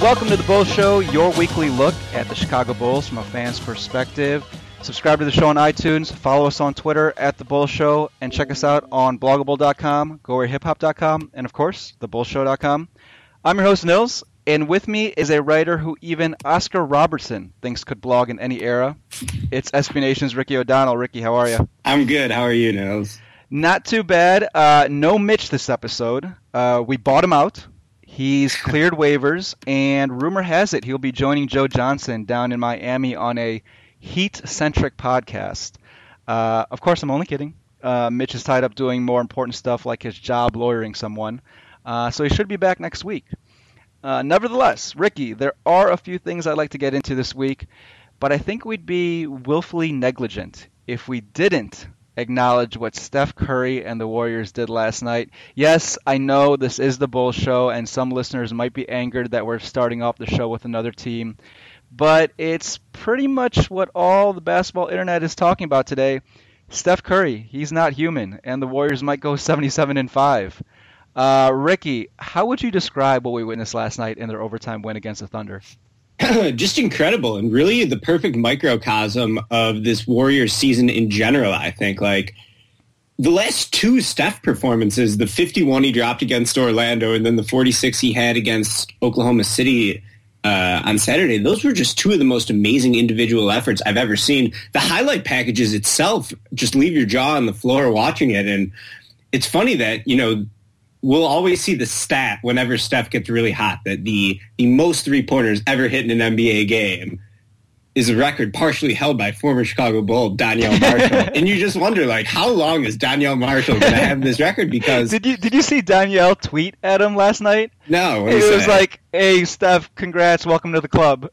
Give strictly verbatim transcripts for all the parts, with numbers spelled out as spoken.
Welcome to the Bulls Show, your weekly look at the Chicago Bulls from a fan's perspective. Subscribe to the show on iTunes, follow us on Twitter at The Bulls Show, and check us out on bloggable dot com, go where hip hop dot com, and of course, the bulls show dot com. I'm your host, Nils, and with me is a writer who even Oscar Robertson thinks could blog in any era. It's S B Nation's Ricky O'Donnell. Ricky, how are you? I'm good. How are you, Nils? Not too bad. Uh, no Mitch this episode. Uh, we bought him out. He's cleared waivers, and rumor has it he'll be joining Joe Johnson down in Miami on a Heat-centric podcast. Uh, of course, I'm only kidding. Uh, Mitch is tied up doing more important stuff like his job lawyering someone, uh, so he should be back next week. Uh, nevertheless, Ricky, there are a few things I'd like to get into this week, but I think we'd be willfully negligent if we didn't acknowledge what Steph Curry and the Warriors did last night. Yes, I know this is the Bulls Show, and some listeners might be angered that we're starting off the show with another team, but it's pretty much what all the basketball internet is talking about today. Steph Curry, he's not human, and the Warriors might go seventy-seven and five. Uh, Ricky, how would you describe what we witnessed last night in their overtime win against the Thunder? Just incredible, and really the perfect microcosm of this Warriors season in general, I think. Like, the last two Steph performances, the fifty-one he dropped against Orlando and then the forty-six he had against Oklahoma City uh, on Saturday, those were just two of the most amazing individual efforts I've ever seen. The highlight packages itself just leave your jaw on the floor watching it, and it's funny that, you know, we'll always see the stat whenever Steph gets really hot that the, the most three-pointers ever hit in an N B A game is a record partially held by former Chicago Bull Donyell Marshall. And you just wonder, like, how long is Donyell Marshall going to have this record? Because did you did you see Donyell tweet at him last night? No. It was like, hey, Steph, congrats, welcome to the club.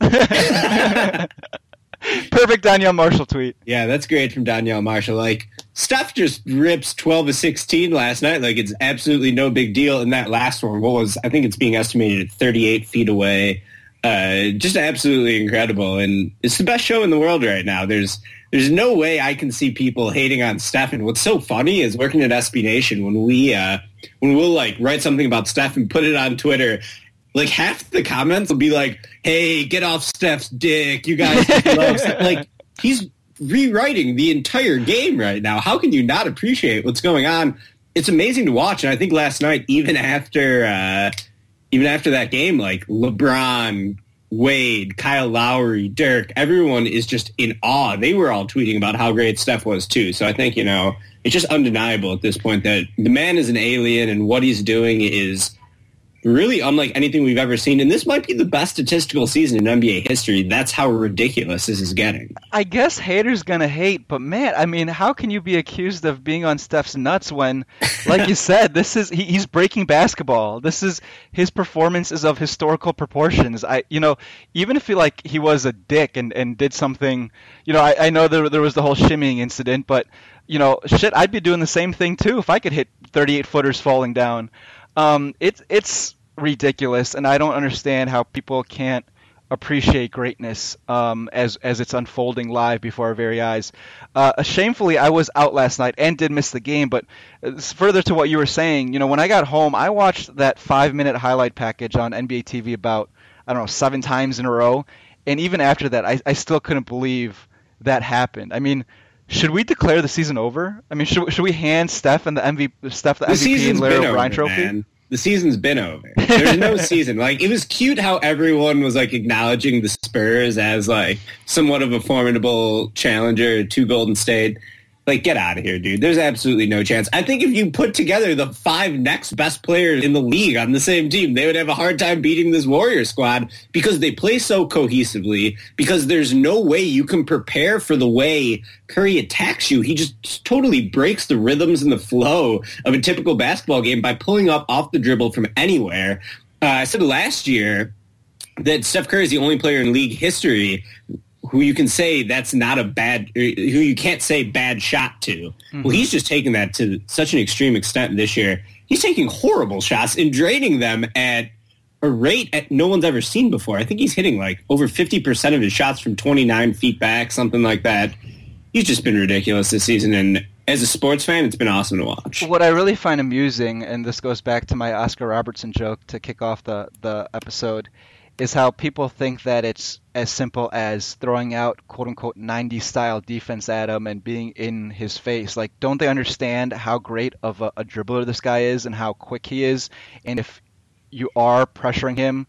Perfect Donyell Marshall tweet. Yeah, that's great from Donyell Marshall. Like, Steph just rips twelve of sixteen last night. Like, it's absolutely no big deal. And that last one, what was, I think it's being estimated at thirty-eight feet away. Uh, just absolutely incredible. And it's the best show in the world right now. There's there's no way I can see people hating on Steph. And what's so funny is working at S B Nation, when we, uh, when we'll, like, write something about Steph and put it on Twitter, like, half the comments will be like, hey, get off Steph's dick. You guys love Steph. Like, he's rewriting the entire game right now. How can you not appreciate what's going on? It's amazing to watch. And I think last night, even after uh, even after that game, like, LeBron, Wade, Kyle Lowry, Dirk, everyone is just in awe. They were all tweeting about how great Steph was, too. So I think, you know, it's just undeniable at this point that the man is an alien, and what he's doing is really unlike anything we've ever seen. And this might be the best statistical season in N B A history. That's how ridiculous this is getting. I guess haters gonna hate, but man, I mean, how can you be accused of being on Steph's nuts when, like you said, this is he, he's breaking basketball. This is his performance is of historical proportions. I, you know, even if he like he was a dick and, and did something, you know, I, I know there there was the whole shimmying incident, but you know, shit, I'd be doing the same thing too if I could hit thirty-eight footers falling down. Um, it's it's ridiculous, and I don't understand how people can't appreciate greatness um, as as it's unfolding live before our very eyes. Uh, shamefully, I was out last night and did miss the game, but further to what you were saying, you know, when I got home, I watched that five-minute highlight package on N B A T V about, I don't know, seven times in a row, and even after that, I, I still couldn't believe that happened. I mean, should we declare the season over? I mean, should should we hand Steph and the M V P, Steph the, the M V P and Larry O'Brien trophy? Man. The season's been over. There's no season. Like, it was cute how everyone was like acknowledging the Spurs as like somewhat of a formidable challenger to Golden State. Like, get out of here, dude. There's absolutely no chance. I think if you put together the five next best players in the league on the same team, they would have a hard time beating this Warrior squad because they play so cohesively, because there's no way you can prepare for the way Curry attacks you. He just totally breaks the rhythms and the flow of a typical basketball game by pulling up off the dribble from anywhere. Uh, I said last year that Steph Curry is the only player in league history who you can say that's not a bad, who you can't say bad shot to. Mm-hmm. Well, he's just taken that to such an extreme extent this year. He's taking horrible shots and draining them at a rate at no one's ever seen before. I think he's hitting like over fifty percent of his shots from twenty-nine feet back, something like that. He's just been ridiculous this season, and as a sports fan, it's been awesome to watch. What I really find amusing, and this goes back to my Oscar Robertson joke to kick off the, the episode, is how people think that it's as simple as throwing out quote-unquote nineties style defense at him and being in his face. Like, don't they understand how great of a, a dribbler this guy is and how quick he is? And if you are pressuring him,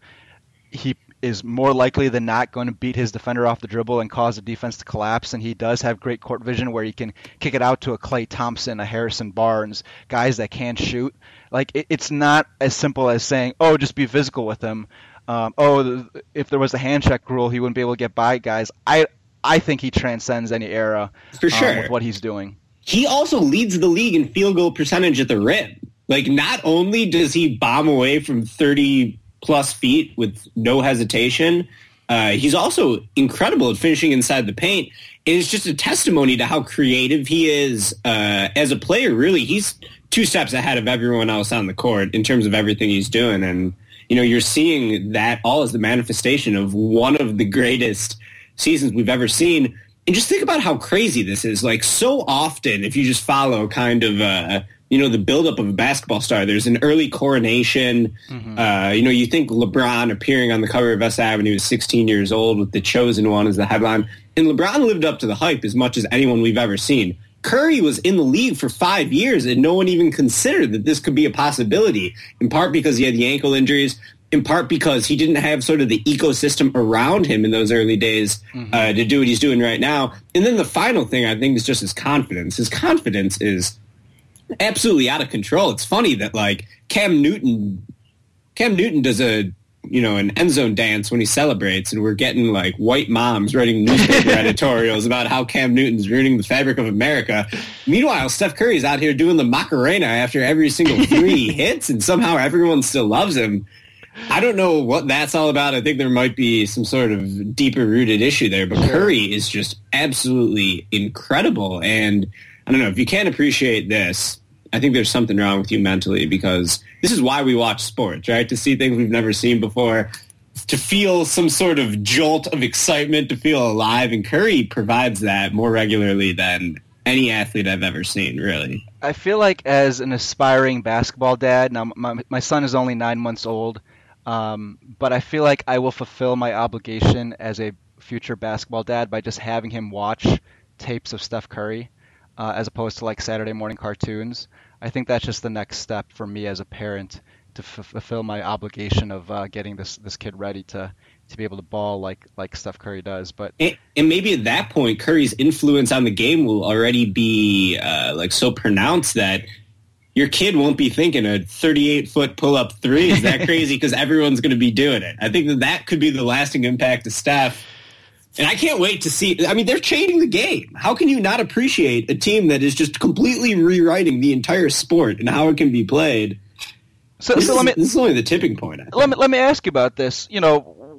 he is more likely than not going to beat his defender off the dribble and cause the defense to collapse. And he does have great court vision where he can kick it out to a Klay Thompson, a Harrison Barnes, guys that can shoot. Like, it, it's not as simple as saying, oh, just be physical with him. Um, oh, if there was a hand check rule, he wouldn't be able to get by guys. I I think he transcends any era for sure um, with what he's doing. He also leads the league in field goal percentage at the rim. Like, not only does he bomb away from thirty plus feet with no hesitation, uh, he's also incredible at finishing inside the paint. And it's just a testimony to how creative he is uh, as a player. Really, he's two steps ahead of everyone else on the court in terms of everything he's doing. And you know, you're seeing that all as the manifestation of one of the greatest seasons we've ever seen. And just think about how crazy this is. Like, so often, if you just follow kind of, uh, you know, the buildup of a basketball star, there's an early coronation. Mm-hmm. Uh, you know, you think LeBron appearing on the cover of S I when he was sixteen years old with The Chosen One as the headline. And LeBron lived up to the hype as much as anyone we've ever seen. Curry was in the league for five years, and no one even considered that this could be a possibility, in part because he had the ankle injuries, in part because he didn't have sort of the ecosystem around him in those early days mm-hmm. uh, to do what he's doing right now. And then the final thing, I think, is just his confidence. His confidence is absolutely out of control. It's funny that, like, Cam Newton, Cam Newton does a you know, an end zone dance when he celebrates, and we're getting like white moms writing newspaper editorials about how Cam Newton's ruining the fabric of America. Meanwhile, Steph Curry's out here doing the Macarena after every single three he hits, and somehow everyone still loves him. I don't know what that's all about. I think there might be some sort of deeper rooted issue there, but Curry is just absolutely incredible. And I don't know, if you can't appreciate this, I think there's something wrong with you mentally, because this is why we watch sports, right? To see things we've never seen before, to feel some sort of jolt of excitement, to feel alive. And Curry provides that more regularly than any athlete I've ever seen, really. I feel like as an aspiring basketball dad, now my, my son is only nine months old, um, but I feel like I will fulfill my obligation as a future basketball dad by just having him watch tapes of Steph Curry uh, as opposed to like Saturday morning cartoons. I think that's just the next step for me as a parent to f- fulfill my obligation of uh, getting this this kid ready to, to be able to ball like like Steph Curry does. But and, and maybe at that point, Curry's influence on the game will already be uh, like so pronounced that your kid won't be thinking a thirty-eight foot pull up three is that crazy because everyone's going to be doing it. I think that that could be the lasting impact of Steph. And I can't wait to see. I mean, they're changing the game. How can you not appreciate a team that is just completely rewriting the entire sport and how it can be played? So, this, so is, let me, this is only the tipping point. I think. Let me let me ask you about this. You know,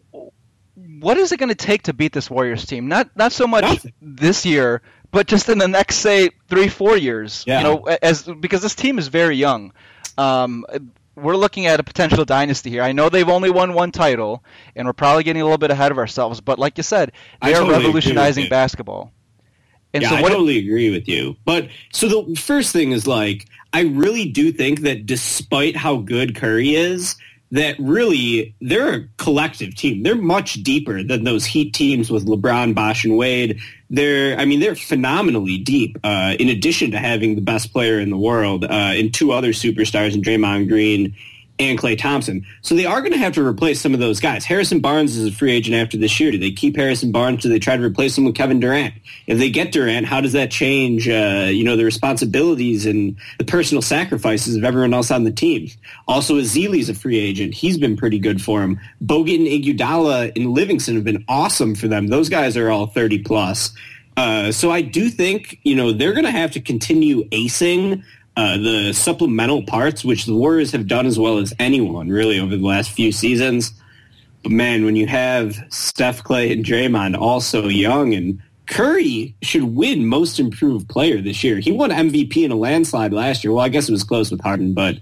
what is it going to take to beat this Warriors team? Not not so much Nothing. this year, but just in the next, say, three, four years. Yeah. You know, as because this team is very young. Um, We're looking at a potential dynasty here. I know they've only won one title, and we're probably getting a little bit ahead of ourselves. But like you said, they I are totally revolutionizing basketball. And yeah, so what I totally agree with you. But so the first thing is, like, I really do think that despite how good Curry is, that really they're a collective team. They're much deeper than those Heat teams with LeBron, Bosh, and Wade. They're, I mean, they're phenomenally deep. Uh, in addition to having the best player in the world, uh, and two other superstars in Draymond Green and Klay Thompson. So they are going to have to replace some of those guys. Harrison Barnes is a free agent after this year. Do they keep Harrison Barnes? Do they try to replace him with Kevin Durant? If they get Durant, how does that change, uh, you know, the responsibilities and the personal sacrifices of everyone else on the team? Also, Ezeli's a free agent. He's been pretty good for him. Bogut and Iguodala and Livingston have been awesome for them. Those guys are all thirty plus. Uh, so I do think, you know, they're going to have to continue acing Uh, the supplemental parts, which the Warriors have done as well as anyone, really, over the last few seasons. But, man, when you have Steph, Klay, and Draymond all so young, and Curry should win Most Improved Player this year. He won M V P in a landslide last year. Well, I guess it was close with Harden, but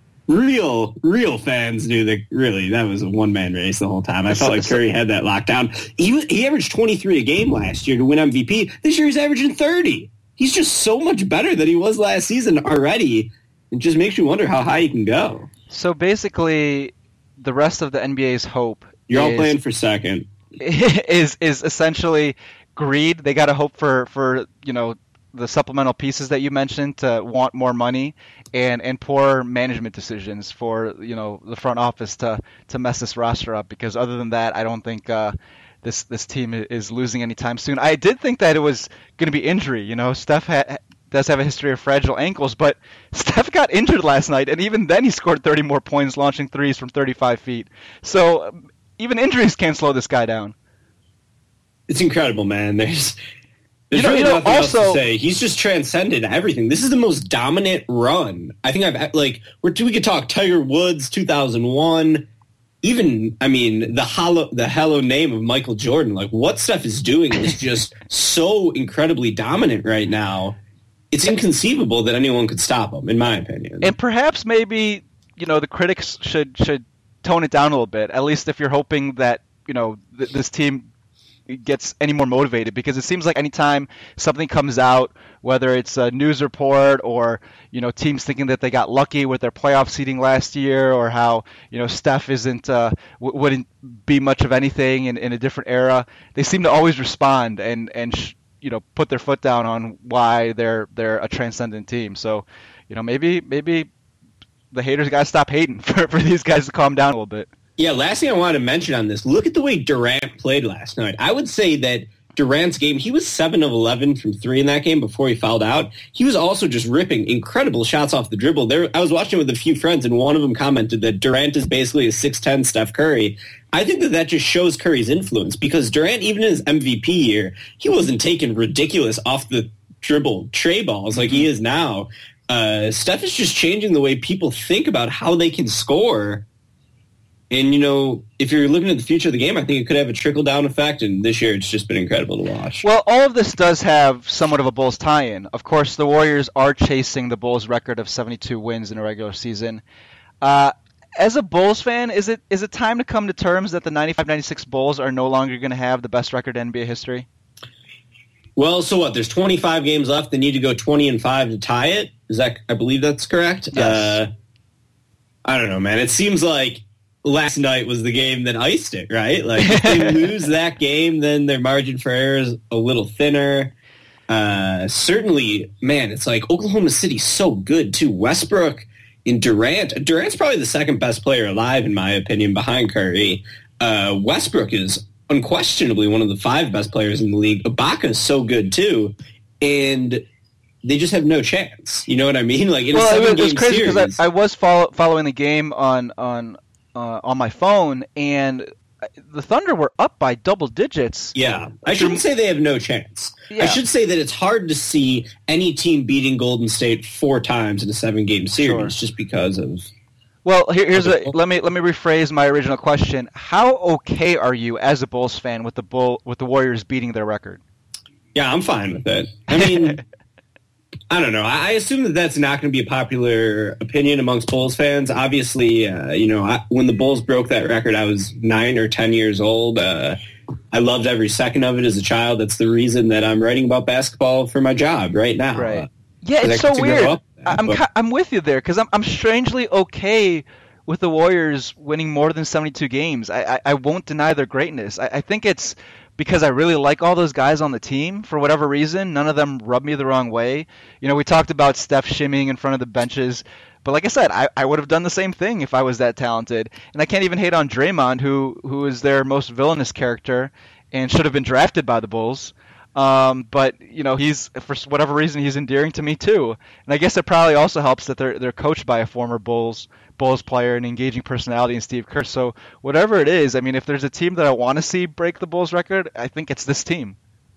real, real fans knew that, really, that was a one-man race the whole time. I felt like Curry had that locked down. He, was, he averaged twenty-three a game last year to win M V P. This year he's averaging thirty. He's just so much better than he was last season already. It just makes you wonder how high he can go. So basically, the rest of the N B A's hope You're all is, playing for second. Is is essentially greed. They got to hope for for you know the supplemental pieces that you mentioned to want more money, and and poor management decisions for you know the front office to to mess this roster up. Because other than that, I don't think uh, this this team is losing anytime soon. I did think that it was going to be injury. You know, Steph ha- does have a history of fragile ankles, but Steph got injured last night, and even then he scored thirty more points, launching threes from thirty-five feet. So even injuries can't slow this guy down. It's incredible, man. There's there's you know, really you know, nothing also, else to say. He's just transcended everything. This is the most dominant run I think I've like. We're, we could talk Tiger Woods, two thousand one. Even, I mean, the hollow, the hello name of Michael Jordan. Like what Steph is doing is just so incredibly dominant right now. It's inconceivable that anyone could stop him, in my opinion. And perhaps maybe you know the critics should should tone it down a little bit. At least if you're hoping that you know th- this team gets any more motivated, because it seems like anytime something comes out, whether it's a news report or you know teams thinking that they got lucky with their playoff seeding last year, or how you know Steph isn't uh, w- wouldn't be much of anything in, in a different era, they seem to always respond and and sh- you know put their foot down on why they're they're a transcendent team. So you know maybe maybe the haters got to stop hating for for these guys to calm down a little bit. Yeah, last thing I wanted to mention on this, look at the way Durant played last night. I would say that Durant's game, he was seven of eleven from three in that game before he fouled out. He was also just ripping incredible shots off the dribble. There, I was watching it with a few friends, and one of them commented that Durant is basically a six ten Steph Curry. I think that that just shows Curry's influence, because Durant, even in his M V P year, he wasn't taking ridiculous off the dribble tray balls like he is now. Uh, Steph is just changing the way people think about how they can score. And, you know, if you're looking at the future of the game, I think it could have a trickle-down effect, and this year it's just been incredible to watch. Well, all of this does have somewhat of a Bulls tie-in. Of course, the Warriors are chasing the Bulls' record of seventy-two wins in a regular season. Uh, as a Bulls fan, is it is it time to come to terms that the ninety-five ninety-six Bulls are no longer going to have the best record in N B A history? Well, so what? There's twenty-five games left. They need to go twenty and five to tie it. Is that? I believe that's correct. Yes. Uh, I don't know, man. It seems like last night was the game that iced it, right? Like, if they lose that game, then their margin for error is a little thinner. Uh, certainly, man, it's like Oklahoma City's so good, too. Westbrook and Durant. Durant's probably the second best player alive, in my opinion, behind Curry. Uh, Westbrook is unquestionably one of the five best players in the league. Ibaka is so good, too. And they just have no chance. You know what I mean? Like, in well, a seven-game it was crazy series. because I, I was follow, following the game on on uh, on my phone, and the Thunder were up by double digits. Yeah, I shouldn't say they have no chance. Yeah. I should say that it's hard to see any team beating Golden State four times in a seven-game series, Sure. just because of. Well, here, here's a let me let me rephrase my original question. How okay are you as a Bulls fan with the Bull with the Warriors beating their record? Yeah, I'm fine with it. I mean, I don't know. I assume that that's not going to be a popular opinion amongst Bulls fans. Obviously, uh, you know, I, when the Bulls broke that record, I was nine or ten years old. Uh, I loved every second of it as a child. That's the reason that I'm writing about basketball for my job right now. Right. Uh, Yeah, it's I so get to grow weird. up with that, I'm but- ki- I'm with you there because I'm I'm strangely okay with the Warriors winning more than seventy-two games. I I, I won't deny their greatness. I, I think it's because I really like all those guys on the team for whatever reason. None of them rub me the wrong way. You know, we talked about Steph shimmying in front of the benches. But like I said, I, I would have done the same thing if I was that talented. And I can't even hate on Draymond, who who is their most villainous character and should have been drafted by the Bulls. Um, but you know, he's for whatever reason he's endearing to me too. And I guess it probably also helps that they're they're coached by a former Bulls Bulls player and engaging personality in Steve Kerr. So whatever it is, I mean, if there's a team that I want to see break the Bulls record, I think it's this team.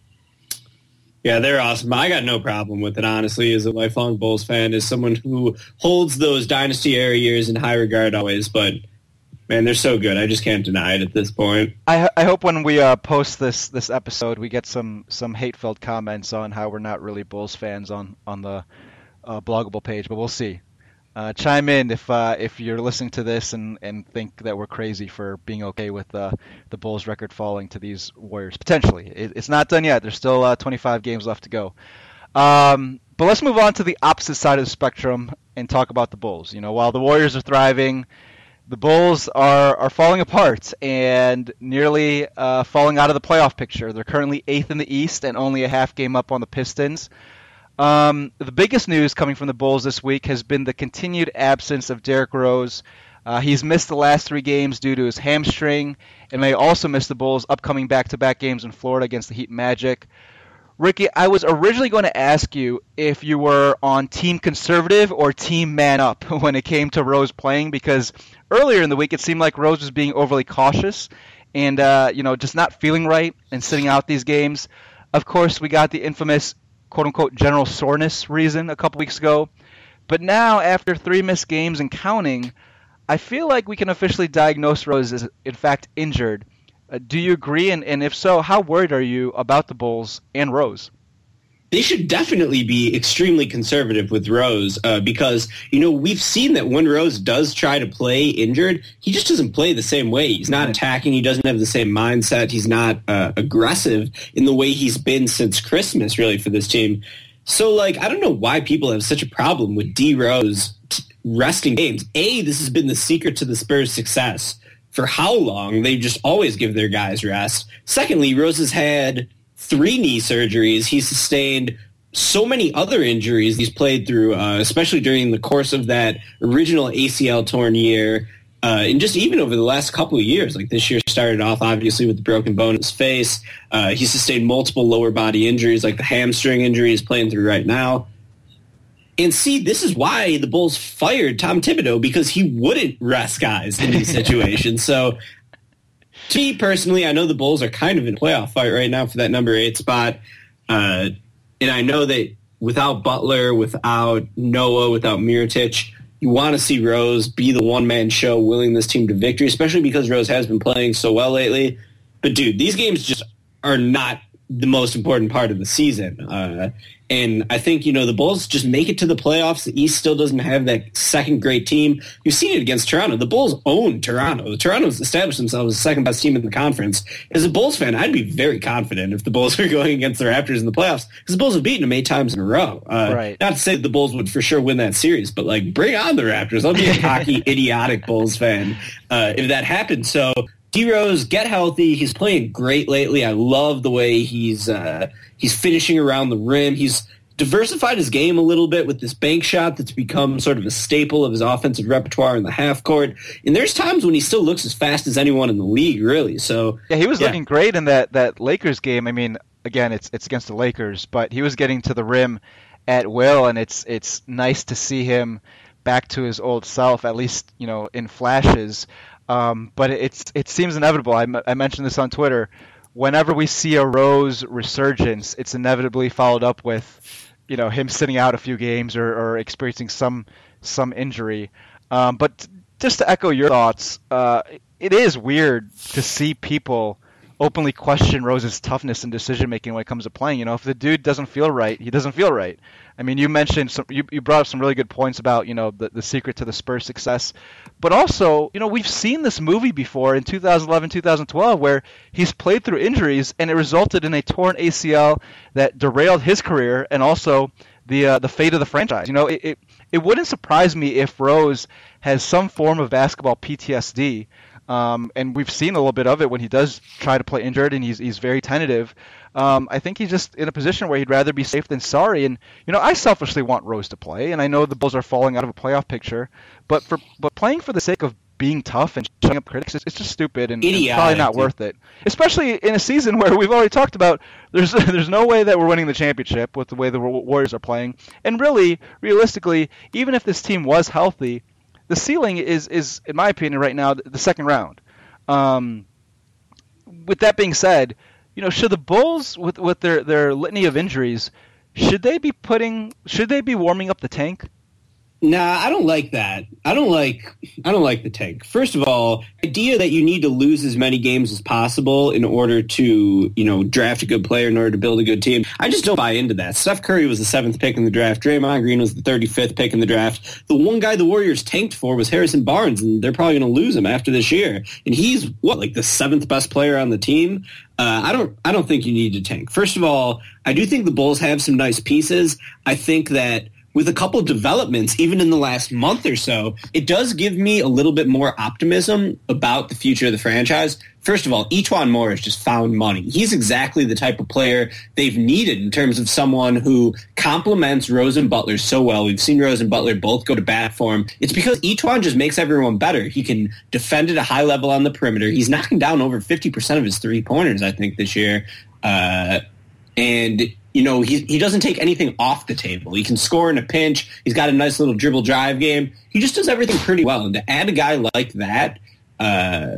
Yeah, they're awesome. I got no problem with it, honestly, as a lifelong Bulls fan, as someone who holds those dynasty era years in high regard always. But, man, they're so good. I just can't deny it at this point. I, I hope when we uh, post this this episode, we get some, some hate-filled comments on how we're not really Bulls fans on, on the uh, bloggable page, but we'll see. Uh, chime in if uh, if you're listening to this and, and think that we're crazy for being okay with uh, the Bulls record falling to these Warriors. Potentially. It, it's not done yet. There's still uh, twenty-five games left to go. Um, but let's move on to the opposite side of the spectrum and talk about the Bulls. You know, while the Warriors are thriving, the Bulls are, are falling apart and nearly uh, falling out of the playoff picture. They're currently eighth in the East and only a half game up on the Pistons. Um, the biggest news coming from the Bulls this week has been the continued absence of Derrick Rose. Uh, he's missed the last three games due to his hamstring, and may also miss the Bulls' upcoming back-to-back games in Florida against the Heat Magic. Ricky, I was originally going to ask you if you were on team conservative or team man up when it came to Rose playing, because earlier in the week it seemed like Rose was being overly cautious and uh, you know just not feeling right and sitting out these games. Of course, we got the infamous quote-unquote general soreness reason a couple weeks ago. But now, after three missed games and counting, I feel like we can officially diagnose Rose as, in fact, injured. Uh, do you agree? And, and if so, how worried are you about the Bulls and Rose? They should definitely be extremely conservative with Rose uh, because, you know, we've seen that when Rose does try to play injured, he just doesn't play the same way. He's not attacking. He doesn't have the same mindset. He's not uh, aggressive in the way he's been since Christmas, really, for this team. So, like, I don't know why people have such a problem with D. Rose resting games. A, this has been the secret to the Spurs' success. For how long? They just always give their guys rest. Secondly, Rose has had three knee surgeries. He's sustained so many other injuries he's played through, uh, especially during the course of that original A C L torn year. Uh, and just even over the last couple of years, like this year started off obviously with the broken bone in his face. Uh, he sustained multiple lower body injuries, like the hamstring injury he's playing through right now. And see, this is why the Bulls fired Tom Thibodeau, because he wouldn't rest guys in these situations. So, to me personally, I know the Bulls are kind of in a playoff fight right now for that number eight spot. Uh, and I know that without Butler, without Noah, without Mirotic, you want to see Rose be the one-man show willing this team to victory, especially because Rose has been playing so well lately. But, dude, these games just are not the most important part of the season. Uh, and I think, you know, the Bulls just make it to the playoffs. The East still doesn't have that second great team. You've seen it against Toronto. The Bulls own Toronto. Toronto's established themselves as the second best team in the conference. As a Bulls fan, I'd be very confident if the Bulls were going against the Raptors in the playoffs, because the Bulls have beaten them eight times in a row. Uh, right. Not to say that the Bulls would for sure win that series, but, like, bring on the Raptors. I'll be a cocky, idiotic Bulls fan uh, if that happened. So, D-Rose, get healthy. He's playing great lately. I love the way he's uh, he's finishing around the rim. He's diversified his game a little bit with this bank shot that's become sort of a staple of his offensive repertoire in the half court. And there's times when he still looks as fast as anyone in the league, really. So yeah, he was yeah. looking great in that, that Lakers game. I mean, again, it's it's against the Lakers, but he was getting to the rim at will, and it's it's nice to see him back to his old self, at least, you know, in flashes. Um, but it's it seems inevitable. I, m- I mentioned this on Twitter. Whenever we see a Rose resurgence, it's inevitably followed up with, you know, him sitting out a few games or, or experiencing some some injury. Um, but just to echo your thoughts, uh, it is weird to see people openly question Rose's toughness and decision making when it comes to playing. You know, if the dude doesn't feel right, he doesn't feel right. I mean, you mentioned some, you, you brought up some really good points about, you know, the, the secret to the Spurs' success, but also, you know, we've seen this movie before in two thousand eleven, two thousand twelve, where he's played through injuries and it resulted in a torn A C L that derailed his career and also the uh, the fate of the franchise. You know, it, it it wouldn't surprise me if Rose has some form of basketball P T S D. Um, and we've seen a little bit of it when he does try to play injured, and he's he's very tentative. Um, I think he's just in a position where he'd rather be safe than sorry. And you know, I selfishly want Rose to play, and I know the Bulls are falling out of a playoff picture, but for but playing for the sake of being tough and shutting up critics, it's, it's just stupid and, and probably not worth it. Especially in a season where we've already talked about there's there's no way that we're winning the championship with the way the Warriors are playing. And really, realistically, even if this team was healthy, the ceiling is, is, in my opinion, right now, the second round. Um, with that being said, you know, should the Bulls, with with their, their litany of injuries, should they be putting, should they be warming up the tank? Nah, I don't like that. I don't like I don't like the tank. First of all, the idea that you need to lose as many games as possible in order to, you know, draft a good player, in order to build a good team, I just don't buy into that. Steph Curry was the seventh pick in the draft. Draymond Green was the thirty-fifth pick in the draft. The one guy the Warriors tanked for was Harrison Barnes, and they're probably going to lose him after this year. And he's, what, like the seventh best player on the team? Uh, I don't I don't think you need to tank. First of all, I do think the Bulls have some nice pieces. I think that with a couple of developments, even in the last month or so, it does give me a little bit more optimism about the future of the franchise. First of all, E'Twaun Moore has just found money. He's exactly the type of player they've needed in terms of someone who complements Rose and Butler so well. We've seen Rose and Butler both go to bat for him. It's because E'Twaun just makes everyone better. He can defend at a high level on the perimeter. He's knocking down over fifty percent of his three-pointers, I think, this year. Uh, and... You know, he he doesn't take anything off the table. He can score in a pinch. He's got a nice little dribble drive game. He just does everything pretty well. And to add a guy like that, uh,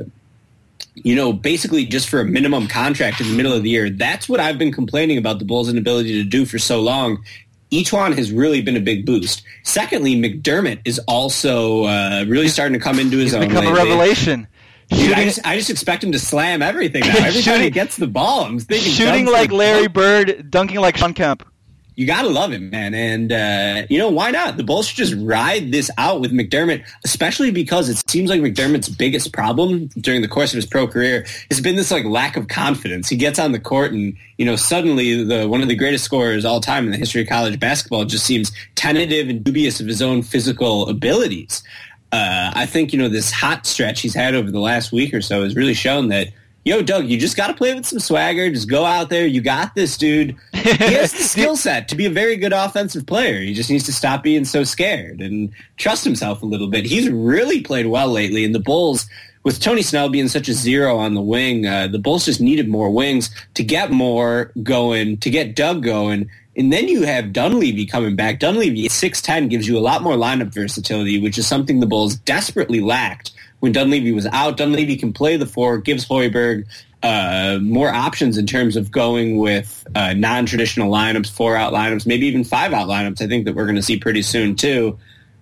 you know, basically just for a minimum contract in the middle of the year, that's what I've been complaining about the Bulls' inability to do for so long. E'Twaun has really been a big boost. Secondly, McDermott is also uh, really starting to come into his He's own. Become lately. a revelation. Dude, I, just, I just expect him to slam everything now. Every time he gets the ball, I'm thinking shooting like Larry Bird, dunking like Sean Kemp. You got to love him, man. And, uh, you know, why not? The Bulls should just ride this out with McDermott, especially because it seems like McDermott's biggest problem during the course of his pro career has been this, like, lack of confidence. He gets on the court and, you know, suddenly the one of the greatest scorers all time in the history of college basketball just seems tentative and dubious of his own physical abilities. Uh, I think, you know, this hot stretch he's had over the last week or so has really shown that, yo, Doug, you just got to play with some swagger. Just go out there. You got this, dude. He has the skill set to be a very good offensive player. He just needs to stop being so scared and trust himself a little bit. He's really played well lately, and the Bulls, with Tony Snell being such a zero on the wing, uh, the Bulls just needed more wings to get more going, to get Doug going. And then you have Dunleavy coming back. Dunleavy at six ten gives you a lot more lineup versatility, which is something the Bulls desperately lacked when Dunleavy was out. Dunleavy can play the four, gives Hoiberg uh, more options in terms of going with uh, non-traditional lineups, four-out lineups, maybe even five-out lineups. I think that we're going to see pretty soon, too.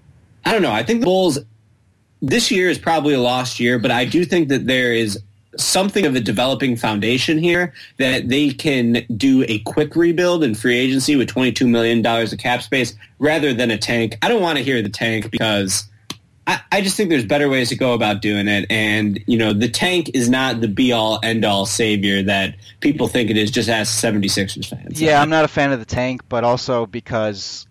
I don't know. I think the Bulls, this year is probably a lost year, but I do think that there is something of a developing foundation here that they can do a quick rebuild in free agency with twenty-two million dollars of cap space rather than a tank. I don't want to hear the tank because I, I just think there's better ways to go about doing it. And, you know, the tank is not the be-all, end-all savior that people think it is. Just ask seventy-sixers fans. Yeah, I'm not a fan of the tank, but also because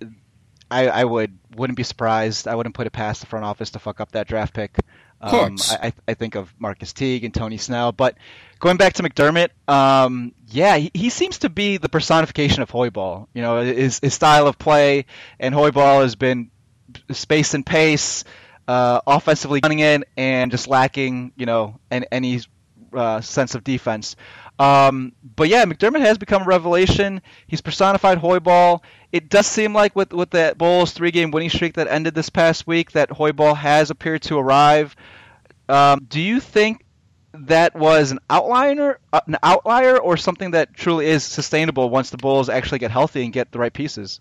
I, I would, wouldn't be surprised. I wouldn't put it past the front office to fuck up that draft pick. Of course. Um, I, I think of Marcus Teague and Tony Snell. But going back to McDermott, um, yeah, he, he seems to be the personification of Hoiberg. You know, his, his style of play, and Hoiberg has been space and pace, uh, offensively running in, and just lacking, you know, any, any uh, sense of defense. Um, but yeah, McDermott has become a revelation. He's personified Hoiberg. It does seem like with with that Bulls three-game winning streak that ended this past week that Hoiberg has appeared to arrive. Um, do you think that was an outlier, uh, an outlier, or something that truly is sustainable once the Bulls actually get healthy and get the right pieces?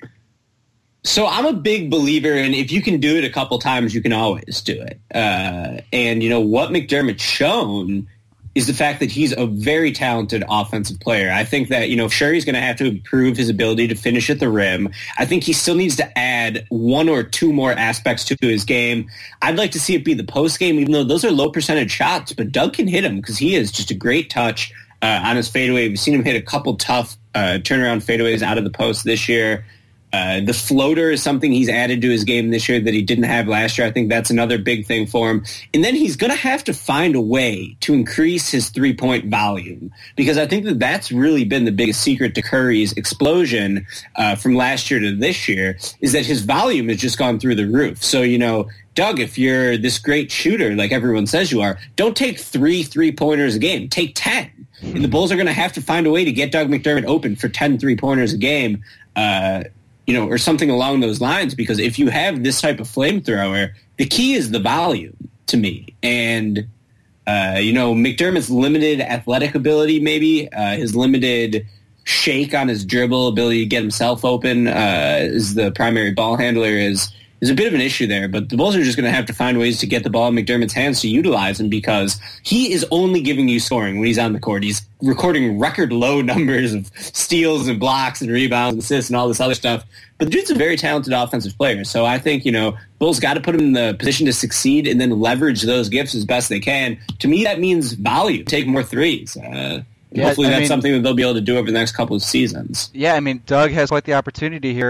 So I'm a big believer in if you can do it a couple times, you can always do it. Uh, and, you know, what McDermott's shown is the fact that he's a very talented offensive player. I think that, you know, sure, he's going to have to improve his ability to finish at the rim. I think he still needs to add one or two more aspects to his game. I'd like to see it be the post game, even though those are low percentage shots, but Doug can hit him because he is just a great touch uh, on his fadeaway. We've seen him hit a couple tough uh, turnaround fadeaways out of the post this year. Uh, the floater is something he's added to his game this year that he didn't have last year. I think that's another big thing for him. And then he's going to have to find a way to increase his three-point volume because I think that that's really been the biggest secret to Curry's explosion uh, from last year to this year is that his volume has just gone through the roof. So, you know, Doug, if you're this great shooter like everyone says you are, don't take three three-pointers a game. Take ten. And the Bulls are going to have to find a way to get Doug McDermott open for ten three-pointers a game. Uh you know, or something along those lines, because if you have this type of flamethrower, the key is the volume to me. And, uh, you know, McDermott's limited athletic ability, maybe, uh, his limited shake on his dribble, ability to get himself open uh, is the primary ball handler is is a bit of an issue there. But the Bulls are just going to have to find ways to get the ball in McDermott's hands to utilize him because he is only giving you scoring when he's on the court. He's recording record low numbers of steals and blocks and rebounds and assists and all this other stuff. But the dude's a very talented offensive player. So I think, you know, Bulls got to put him in the position to succeed and then leverage those gifts as best they can. To me, that means value. Take more threes. Uh, yeah, hopefully I that's mean, something that they'll be able to do over the next couple of seasons. Yeah, I mean, Doug has quite the opportunity here.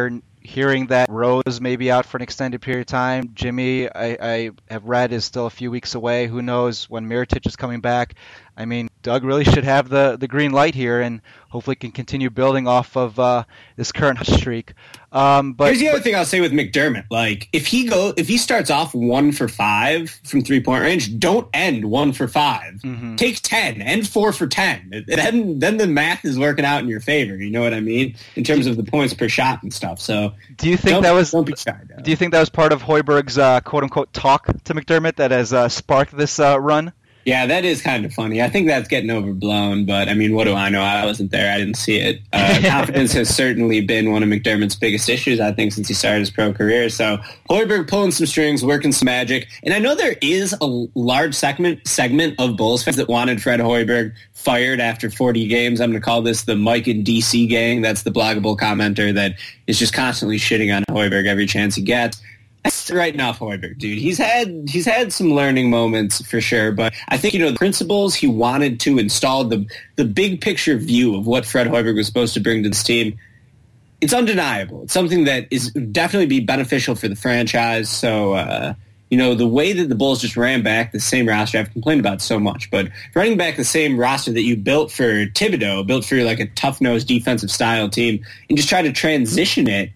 hearing that Rose may be out for an extended period of time. Jimmy, I, I have read, is still a few weeks away. Who knows when Mirotic is coming back? I mean, Doug really should have the, the green light here and hopefully can continue building off of uh, this current streak. Um, but here's the other but, thing I'll say with McDermott: like if he go if he starts off one for five from three point range, don't end one for five. Mm-hmm. Take ten, end four for ten. Then then the math is working out in your favor. You know what I mean in terms of the points per shot and stuff. So do you think that was don't be shy, do you think that was part of Hoiberg's uh, quote unquote talk to McDermott that has uh, sparked this uh, run? Yeah, that is kind of funny. I think that's getting overblown, but I mean, what do I know? I wasn't there. I didn't see it. Uh, confidence has certainly been one of McDermott's biggest issues, I think, since he started his pro career. So Hoiberg pulling some strings, working some magic. And I know there is a large segment segment of Bulls fans that wanted Fred Hoiberg fired after forty games. I'm going to call this the Mike and D C gang. That's the bloggable commenter that is just constantly shitting on Hoiberg every chance he gets. That's writing off Hoiberg, dude. He's had he's had some learning moments for sure, but I think, you know, the principles he wanted to install, the the big picture view of what Fred Hoiberg was supposed to bring to this team, it's undeniable. It's something that is definitely be beneficial for the franchise. So, uh, you know, the way that the Bulls just ran back the same roster, I've complained about so much, but running back the same roster that you built for Thibodeau, built for like a tough-nosed defensive style team, and just try to transition it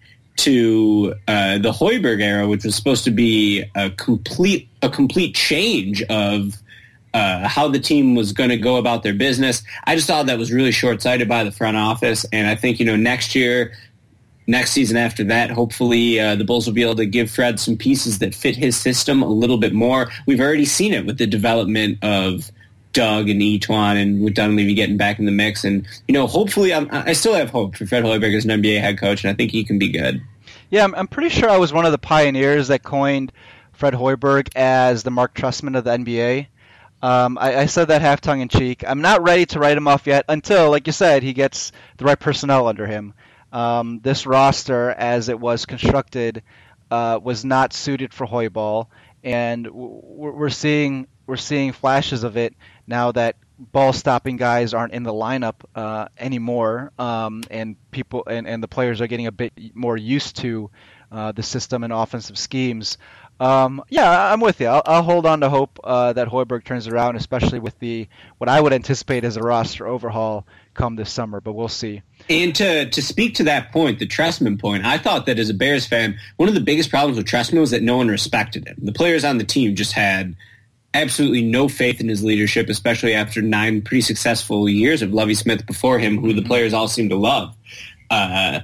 to uh, the Hoiberg era, which was supposed to be a complete a complete change of uh, how the team was going to go about their business. I just thought that was really short-sighted by the front office, and I think, you know, next year, next season after that, hopefully uh, the Bulls will be able to give Fred some pieces that fit his system a little bit more. We've already seen it with the development of Doug and Etuan and with Dunleavy getting back in the mix. And, you know, hopefully I'm, I still have hope for Fred Hoiberg as an N B A head coach, and I think he can be good. Yeah, I'm, I'm pretty sure I was one of the pioneers that coined Fred Hoiberg as the Mark Trestman of the N B A. Um, I, I said that half tongue-in-cheek. I'm not ready to write him off yet until, like you said, he gets the right personnel under him. Um, this roster, as it was constructed, uh, was not suited for Hoiberg, and we're seeing we're seeing flashes of it now that ball-stopping guys aren't in the lineup uh, anymore, um, and people and, and the players are getting a bit more used to uh, the system and offensive schemes. Um, yeah, I'm with you. I'll, I'll hold on to hope uh, that Hoiberg turns around, especially with the what I would anticipate as a roster overhaul come this summer. But we'll see. And to to speak to that point, the Trestman point, I thought that as a Bears fan, one of the biggest problems with Trestman was that no one respected him. The players on the team just had absolutely no faith in his leadership, especially after nine pretty successful years of Lovie Smith before him, who the players all seem to love. Uh,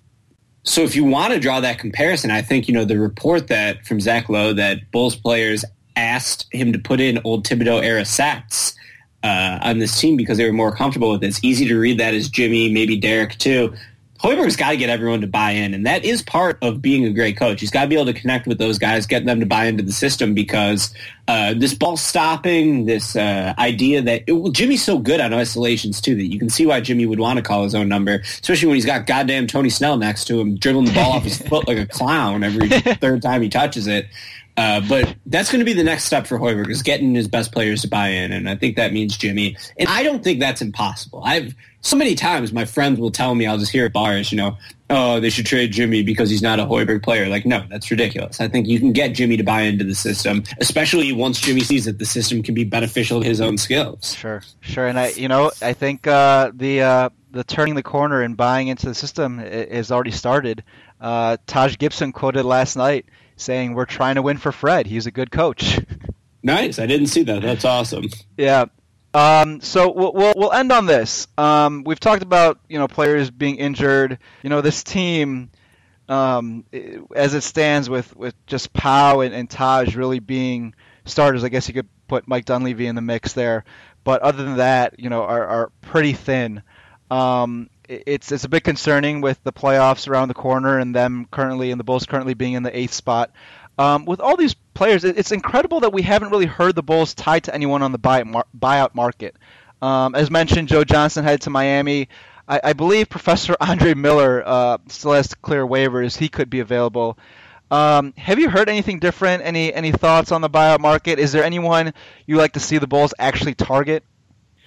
so if you want to draw that comparison, I think, you know, the report that from Zach Lowe that Bulls players asked him to put in old Thibodeau era sets uh, on this team because they were more comfortable with it. It's easy to read that as Jimmy, maybe Derek too. Hoiberg's got to get everyone to buy in, and that is part of being a great coach. He's got to be able to connect with those guys, get them to buy into the system, because uh, this ball stopping, this uh, idea that it, well, Jimmy's so good on isolations too that you can see why Jimmy would want to call his own number, especially when he's got goddamn Tony Snell next to him, dribbling the ball off his foot like a clown every third time he touches it. Uh, but that's going to be the next step for Hoiberg, is getting his best players to buy in, and I think that means Jimmy. And I don't think that's impossible. I've so many times my friends will tell me, I'll just hear at bars, you know, oh, they should trade Jimmy because he's not a Hoiberg player. Like, no, that's ridiculous. I think you can get Jimmy to buy into the system, especially once Jimmy sees that the system can be beneficial to his own skills. Sure, sure. And I, you know, I think uh, the uh, the turning the corner and buying into the system is already started. Uh, Taj Gibson quoted last night saying, "We're trying to win for Fred. He's a good coach." Nice. I didn't see that. That's awesome. Yeah. Um, so we'll, we'll we'll end on this. Um, we've talked about, you know, players being injured. You know, this team, um, as it stands with, with just Pau and, and Taj really being starters. I guess you could put Mike Dunleavy in the mix there, but other than that, you know, are are pretty thin. Um, it's it's a bit concerning with the playoffs around the corner and them currently and the Bulls currently being in the eighth spot. Um, with all these players, it's incredible that we haven't really heard the Bulls tied to anyone on the buy, mar, buyout market. Um, as mentioned, Joe Johnson headed to Miami. I, I believe Professor Andre Miller uh, still has to clear waivers. He could be available. Um, have you heard anything different? Any any thoughts on the buyout market? Is there anyone you like to see the Bulls actually target?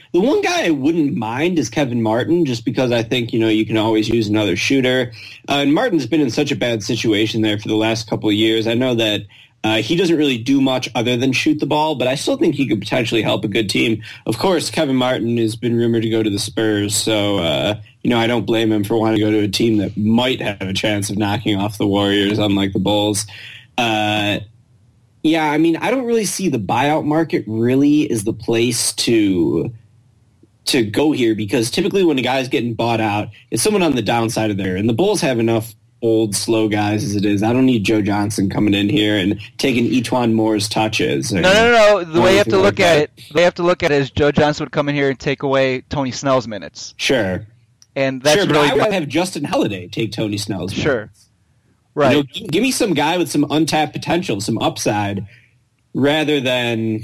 The one guy I wouldn't mind is Kevin Martin, just because I think, you know, you can always use another shooter. Uh, and Martin's been in such a bad situation there for the last couple of years. I know that uh, he doesn't really do much other than shoot the ball, but I still think he could potentially help a good team. Of course, Kevin Martin has been rumored to go to the Spurs, so, uh, you know, I don't blame him for wanting to go to a team that might have a chance of knocking off the Warriors, unlike the Bulls. Uh, yeah, I mean, I don't really see the buyout market really is the place to to go here, because typically when a guy's getting bought out, it's someone on the downside of there. And the Bulls have enough old, slow guys as it is. I don't need Joe Johnson coming in here and taking Etuan Moore's touches. No, no, no, no. The way you have to look like at it, the way you have to look at it is Joe Johnson would come in here and take away Tony Snell's minutes. Sure. And that's sure, but really I good. would have Justin Holiday take Tony Snell's minutes. Sure. Right. You know, give, give me some guy with some untapped potential, some upside, rather than,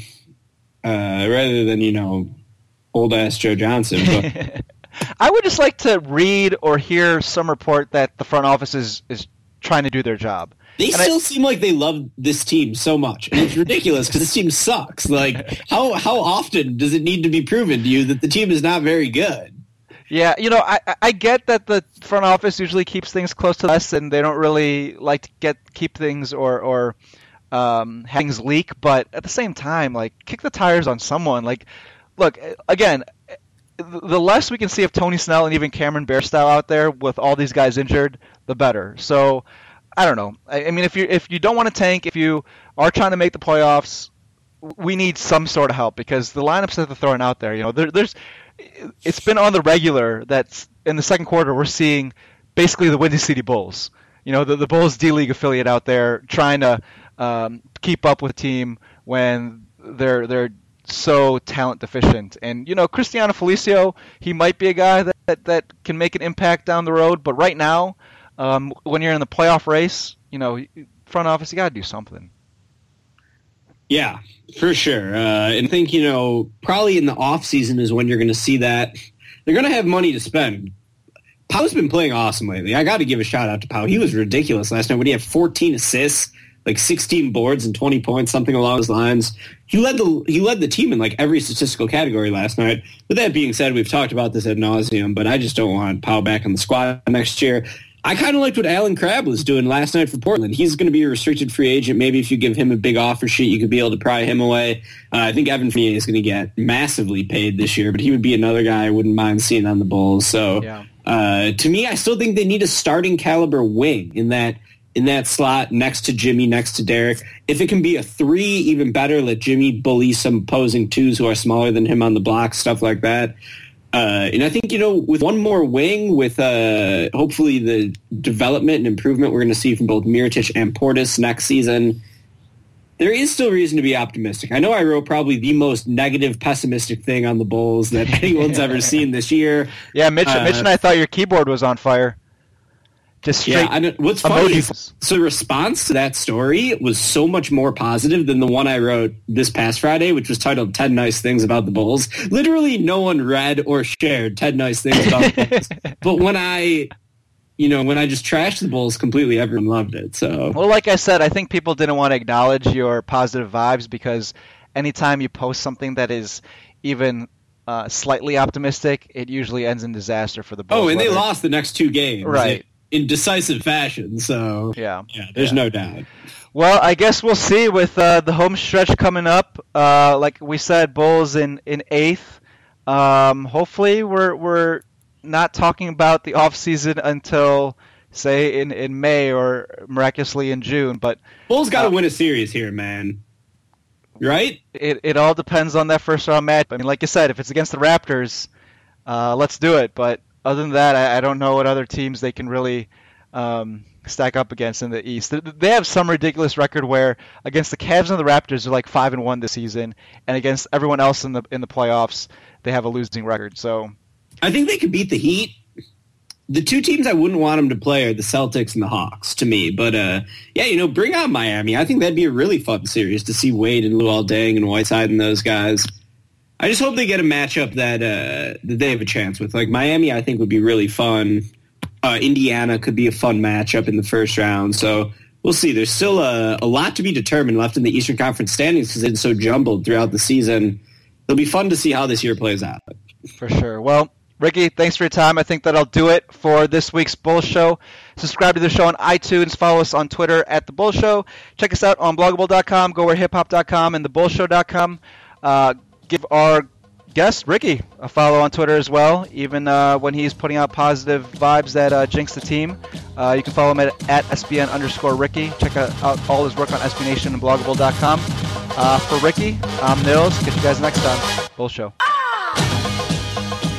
uh, rather than, you know, old-ass Joe Johnson. But I would just like to read or hear some report that the front office is, is trying to do their job. They and still I, seem like they love this team so much. And it's ridiculous because this team sucks. Like, how how often does it need to be proven to you that the team is not very good? Yeah, you know, I, I get that the front office usually keeps things close to us and they don't really like to get keep things or, or um, have things leak. But at the same time, like, kick the tires on someone. Like, look, again, the less we can see of Tony Snell and even Cameron Bairstow out there with all these guys injured, the better. So, I don't know. I, I mean, if you if you don't want to tank, if you are trying to make the playoffs, we need some sort of help because the lineups that they're throwing out there, you know, there, there's it's been on the regular that in the second quarter we're seeing basically the Windy City Bulls. You know, the, the Bulls D-League affiliate out there trying to um, keep up with the team when they're they're so talent deficient. And, you know, Cristiano Felicio, he might be a guy that, that, that can make an impact down the road. But right now, um, when you're in the playoff race, you know, front office, you got to do something. Yeah, for sure. Uh, and I think, you know, probably in the offseason is when you're going to see that. They're going to have money to spend. Pau's been playing awesome lately. I got to give a shout out to Pau. He was ridiculous last night when he had fourteen assists, like sixteen boards and twenty points, something along those lines. He led the he led the team in like every statistical category last night. With that being said, we've talked about this ad nauseum, but I just don't want Pau back on the squad next year. I kind of liked what Alan Crabb was doing last night for Portland. He's going to be a restricted free agent. Maybe if you give him a big offer sheet, you could be able to pry him away. Uh, I think Evan Fournier is going to get massively paid this year, but he would be another guy I wouldn't mind seeing on the Bulls. So yeah. uh, to me, I still think they need a starting caliber wing in that in that slot next to Jimmy, next to Derek. If it can be a three, even better. Let Jimmy bully some opposing twos who are smaller than him on the block, stuff like that. Uh, and I think, you know, with one more wing, with uh, hopefully the development and improvement we're going to see from both Mirotic and Portis next season, there is still reason to be optimistic. I know I wrote probably the most negative, pessimistic thing on the Bulls that anyone's ever seen this year. Yeah, Mitch, uh, Mitch and I thought your keyboard was on fire. Just straight yeah, I know, what's funny is, so the response to that story was so much more positive than the one I wrote this past Friday, which was titled ten Nice Things About the Bulls. Literally no one read or shared ten Nice Things About the Bulls. But when I, you know, when I just trashed the Bulls completely, everyone loved it. So, well, like I said, I think people didn't want to acknowledge your positive vibes because anytime you post something that is even uh, slightly optimistic, it usually ends in disaster for the Bulls. Oh, and whether... they lost the next two games. Right. It, in decisive fashion, so yeah, yeah there's yeah. no doubt. Well, I guess we'll see with uh, the home stretch coming up. Uh, like we said, Bulls in, in eighth. Um, hopefully, we're we're not talking about the off season until say in, in May or miraculously in June. But Bulls got to uh, win a series here, man. Right? It it all depends on that first round match. I mean, like you said, if it's against the Raptors, uh, let's do it. But other than that, I, I don't know what other teams they can really um, stack up against in the East. They have some ridiculous record where against the Cavs and the Raptors, they're like five and one this season, and against everyone else in the in the playoffs, they have a losing record. So I think they could beat the Heat. The two teams I wouldn't want them to play are the Celtics and the Hawks to me. But uh, yeah, you know, bring on Miami. I think that'd be a really fun series to see Wade and Luol Deng and Whiteside and those guys. I just hope they get a matchup that uh, that they have a chance with. Like Miami, I think would be really fun. Uh, Indiana could be a fun matchup in the first round. So we'll see. There's still a, a lot to be determined left in the Eastern Conference standings because it's so jumbled throughout the season. It'll be fun to see how this year plays out. For sure. Well, Ricky, thanks for your time. I think that'll do it for this week's Bull Show. Subscribe to the show on iTunes. Follow us on Twitter at The Bull Show. Check us out on bloggable dot com, go where hip hop dot com, and the bull show dot com. Uh, give our guest, Ricky, a follow on Twitter as well, even uh, when he's putting out positive vibes that uh, jinx the team. Uh, you can follow him at, at S B N underscore Ricky. Check out, out all his work on S B Nation and bloggable dot com. Uh, for Ricky, I'm Nils. Catch you guys next time. Bull Show.